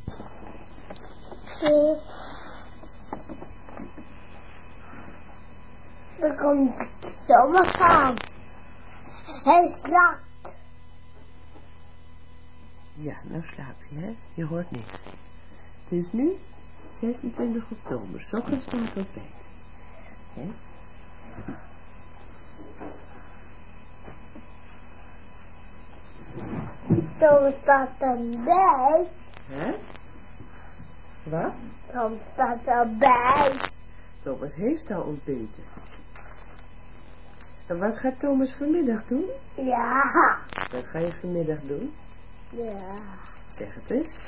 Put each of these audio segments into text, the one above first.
Dan komt Thomas aan. Hij slaapt. Ja, nou slaap je, hè? Je hoort niks. Het is nu 26 oktober. 's ochtends staat op bed. Hè? Thomas staat erbij. Hè? Wat? Thomas staat erbij. Thomas heeft al ontbeten. En wat gaat Thomas vanmiddag doen? Ja. Wat ga je vanmiddag doen? Ja. Zeg het eens.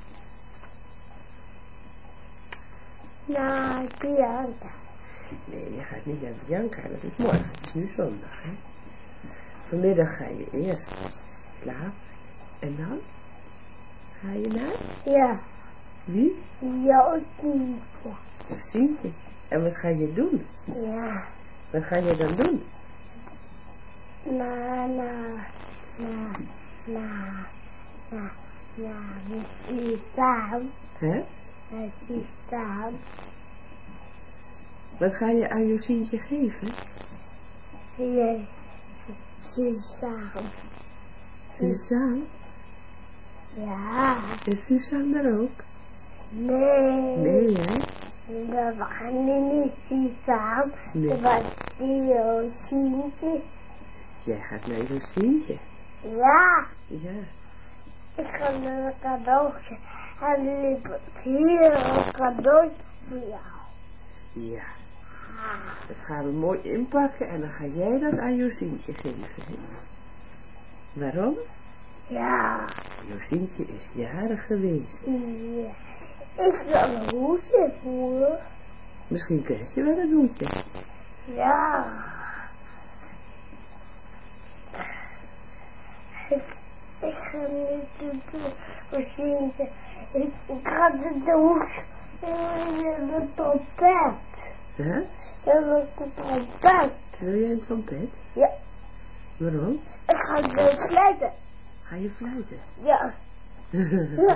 Naar Bianca. Nee, je gaat niet naar Bianca, dat is morgen. Het is nu zondag, hè? Vanmiddag ga je eerst slapen. En dan? Ga je naar? Ja. Wie? Joostje. Josientje. En wat ga je doen? Ja. Wat ga je dan doen? Suzanne. Hè? Suzanne. Wat ga je aan Josientje geven? Ja. Suzanne. Suzanne? Ja. Is Suzanne er ook? Nee. Nee, hè? Dat was niet Suzanne. Nee. Dat was die Josientje. Jij gaat naar Josientje. Ja. Ja. Ik ga naar een cadeautje. En liep het hier een cadeautje voor jou. Ja. Dat gaan we mooi inpakken en dan ga jij dat aan Josientje geven. Hè? Waarom? Ja. Josientje is jarig geweest. Ja. Ik wil een hoedje voeren. Misschien krijg je wel een hoedje. Ja. Ik ga niet de ik ga de hoed in de trompet. Hè? In de trompet. Wil jij een trompet? Ja. Waarom? Ik ga de fluiten. Ga je fluiten? Ja. Ja.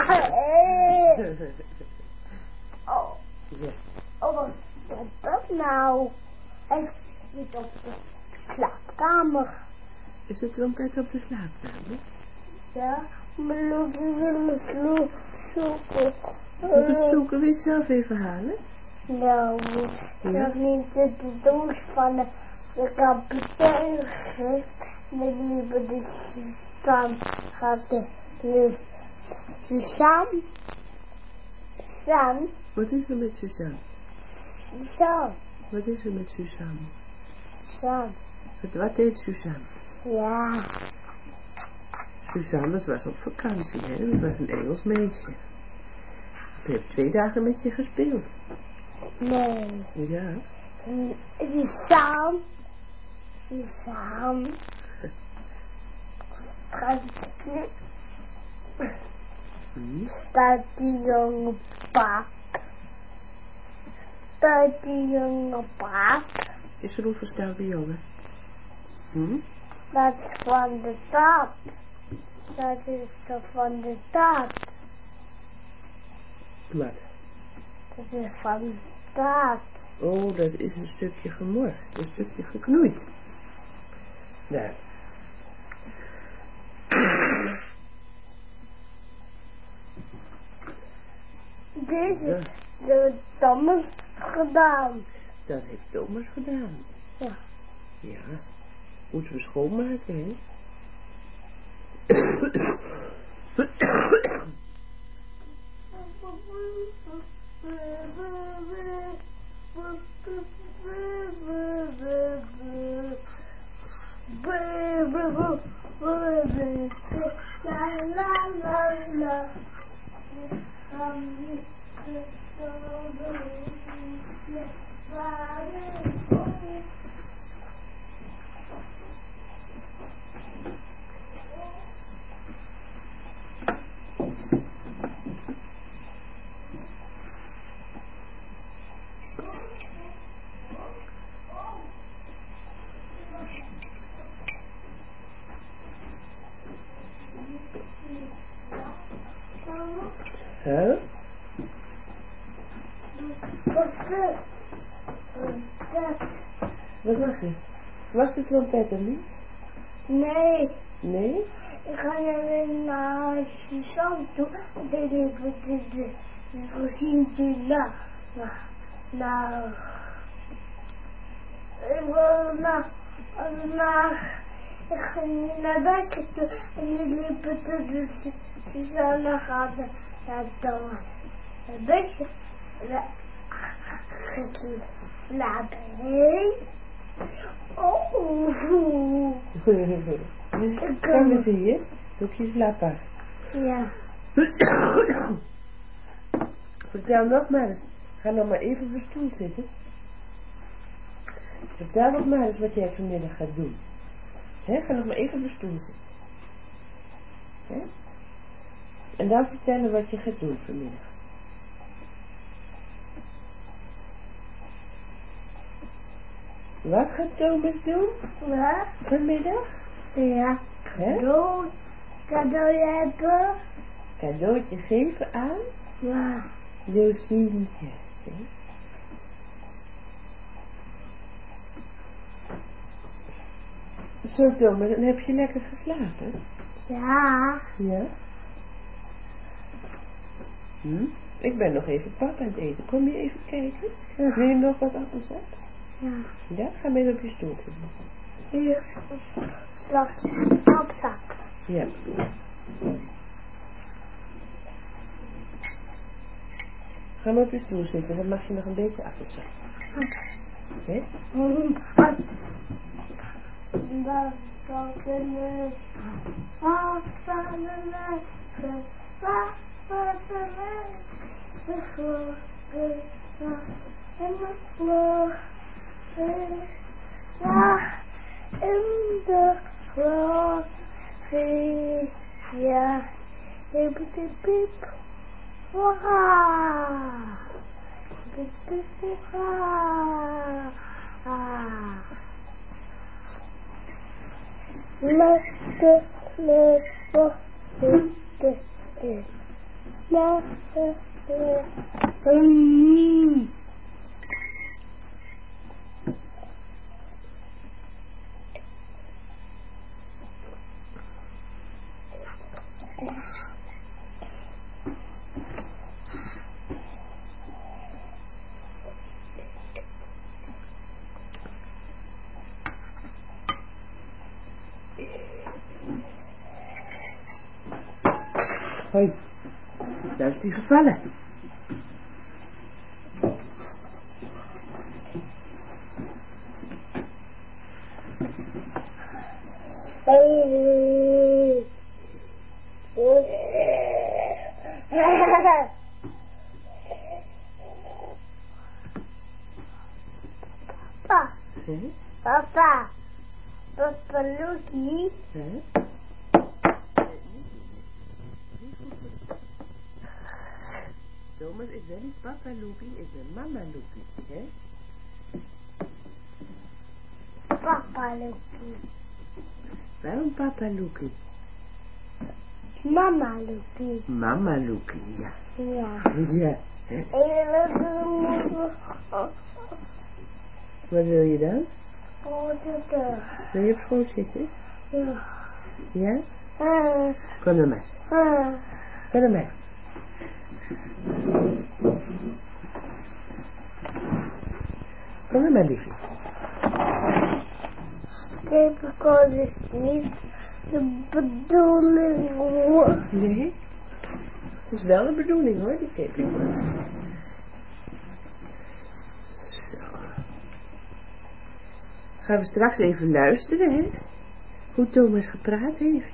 Oh. Ja. Oh, wat is dat nou? Hij zit op de slaapkamer. Is de trompet op de slaapkamer? Ja, maar we willen zoeken. Moet het zoeken? Wil je het zelf even halen? Nou, ik zag niet de doos van de kapitein gegeven. En die hebben de Suzanne gaat de Suzanne. Suzanne. Wat is er met Suzanne? Suzanne. Wat is er met Suzanne? Suzanne. Wat deed Suzanne? Ja. Suzanne, dat was op vakantie, hè? Dat was een Engels meisje. Ik heb 2 dagen met je gespeeld. Nee. Ja. Suzanne. Suzanne. Staat die jonge paard. Staat die jonge paard. Is er een verstelde jongen? Dat is van de taart. Dat is van de taart. Wat? Dat is van de taart. Oh, dat is een stukje gemorst. Een stukje geknoeid. Daar. Deze heeft Thomas gedaan. Dat heeft Thomas gedaan. Ja. Ja. Moeten we schoonmaken, hè? Huh? Wat was het? Was de trompet er niet? Nee. Nee? Ik ga naar Suzanne toe. Dan heb ik de vriendje ik ga naar Bekken toe en die liepen toen de Suzanne gaat naar Thomas. Naar Bekken slapen. Hé? Oh. Kom eens hier. Doe ik je slapen. Ja. Vertel nog maar eens. Ga nog maar even op de stoel zitten. Vertel nog maar eens wat jij vanmiddag gaat doen. He, ga nog maar even op de stoel zitten. He? En dan vertellen wat je gaat doen vanmiddag. Wat gaat Thomas doen? Wat? Vanmiddag? Ja. Cadeau hebben. Cadeautje geven aan? Ja. Josientje. Zo Thomas, en heb je lekker geslapen? Ja. Ja? Ik ben nog even pap aan het eten. Kom je even kijken? Ja. Wil je nog wat appelsap? Ja. Ja, ga mee op je stoel zitten. Hier slag appelsap. Ja. Ga maar op je stoel zitten, dan mag je nog een beetje appelsap. Oké? Hoi, daar is die gevallen. Papa. Papa. Papa Lucky. Thomas is wel niet papa Loopie, is een mama Loopie, hè? Papa Lucky. Waarom papa Loopie? Mama Lucky. Mama Loopie, ja. Ja. Ja, hè? Wat wil je dan? Wil je op schoot zitten? Ja. Ja? Kom dan maar. Kom dan maar. Kom dan maar, liefje. Capricorn is niet de bedoeling hoor. Nee? Het is wel de bedoeling hoor, die Capricorn. Zo. Gaan we straks even luisteren, hè? Hoe Thomas gepraat heeft.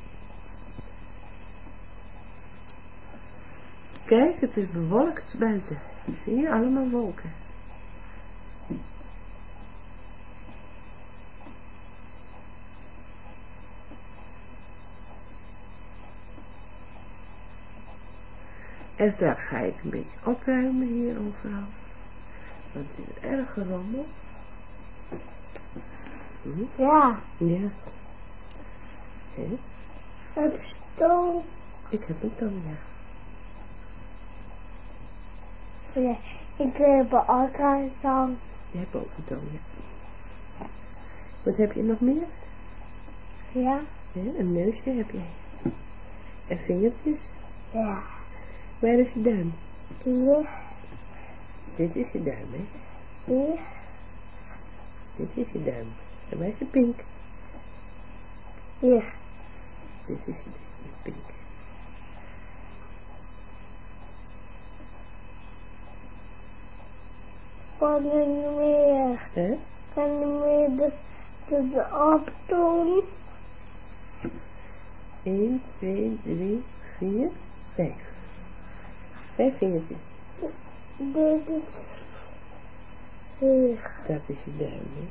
Kijk, het is bewolkt buiten. Zie je, allemaal wolken. En straks ga ik een beetje opruimen hier overal. Want het is erg gerommel. Ja. Ja. Hé? Heb je toon? Ik heb een toon, ja. Ja, ik heb altijd zo'n. Je hebt ook een toon, ja. Wat heb je nog meer? Ja. Ja, een neusje heb je. En vingertjes. Ja. Waar is je duim? Hier. Dit is je duim, hè? Hier. Dit is je duim. En waar is je pink? Hier. Dit is je pink. Kan je niet meer? Hè? Kan je meer de opdoen? 1, 2, 3, 4, 5. 5 vingertjes. Dit is hier. Dat is je duim, hè?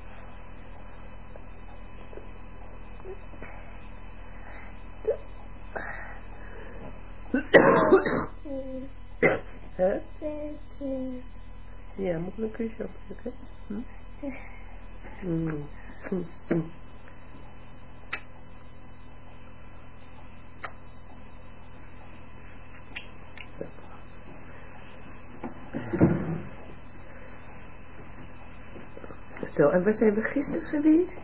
Huh? Ja, moet ik een kusje opdrukken? Hm? Zo, en waar zijn we gisteren geweest?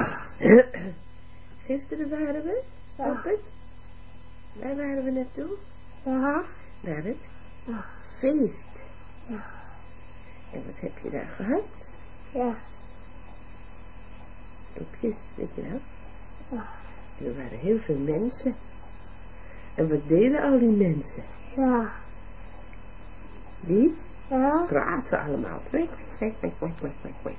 Gisteren waren we op het. Waar waren we naartoe? Ja. Naar het Ja. feest. Ja. En wat heb je daar gehad? Ja. Stopjes, weet je wel? Ja. En er waren heel veel mensen. En wat deden al die mensen? Ja. Die Ja. praten allemaal. Kwik, kwik, kwik, kwik, kwik, kwik, kwik.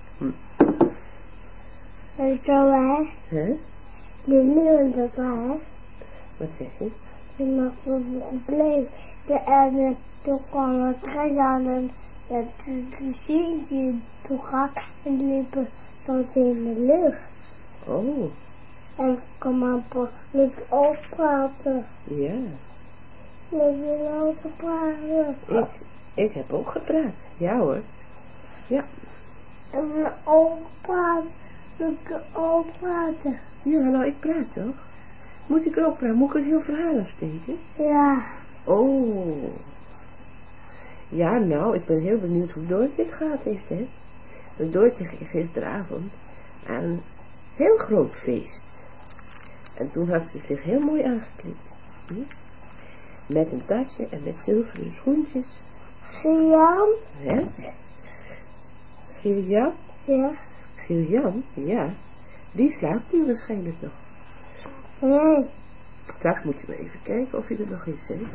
En zo hè. Huh? De nieuwe erbij. Wat zeg je? Je mag een probleem. En toen kwam het trein aan en de zin toe gaat en die liepen tot in de lucht. Oh, En kom maar niet oppraten. ja. Met je auto praten. Ik heb ook gepraat. Ja hoor. Ja. En we oppraten. Met oppraten. Ja, nou ik praat toch? Moet ik ook praten? Moet ik een heel verhaal afsteken? Ja. Oh. Ja, nou, ik ben heel benieuwd hoe Doortje het gehad heeft, hè. Dus Doortje ging gisteravond aan een heel groot feest. En toen had ze zich heel mooi aangekleed. Met een tasje en met zilveren schoentjes. Jan? Hè? Giljan? Ja. Giljan? Ja. Die slaapt nu waarschijnlijk nog. Nee. Straks moet je maar even kijken of hij er nog is, hè.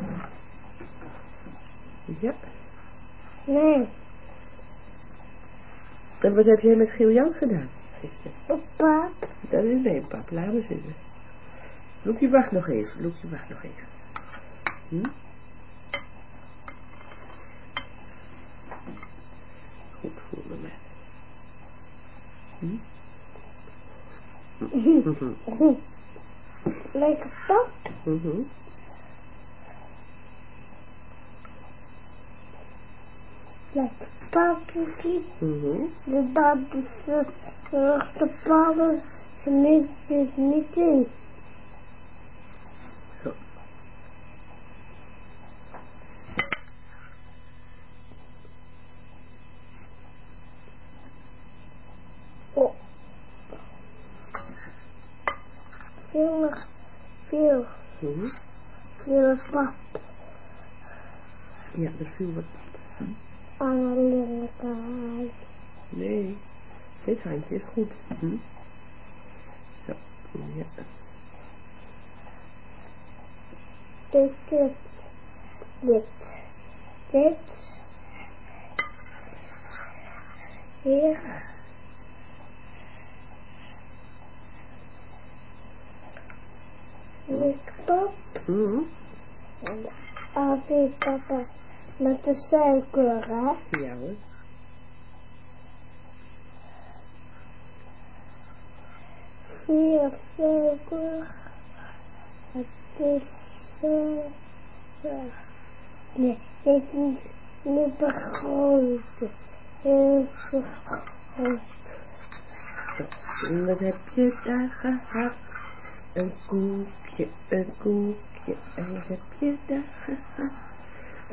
Ja. Nee. En wat heb jij met Giljan gedaan gisteren? Pap. Dat is mijn pap, laat me zitten. Loekje, wacht nog even. Loekje, wacht nog even. Goed voelen me. Lekker pap. Lekker papje. Dat is de pappen. Ze zit niet in. Oh. Veel. Veel pap. Ja, er viel wat. Aan een linkerkant. Nee, dit handje is goed. Zo, ja. Dit. Hier. Lekker pap. Altijd papa met de suiker, hè? Ja hoor. Vier suiker. Het is nee, dit is niet de grote. Heel groot. En wat heb je daar gehad? Een koekje, een koekje. En wat heb je daar gehad?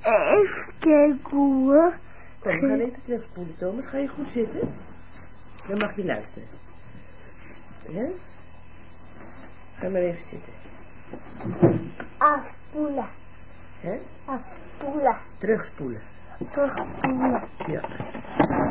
Even kijken hoor. Kom, we gaan even terugspoelen, Thomas. Ga je goed zitten? Dan mag je luisteren. Ja? Ga maar even zitten. Afspoelen. Hè? Afspoelen. Terugspoelen. Terugspoelen. Ja.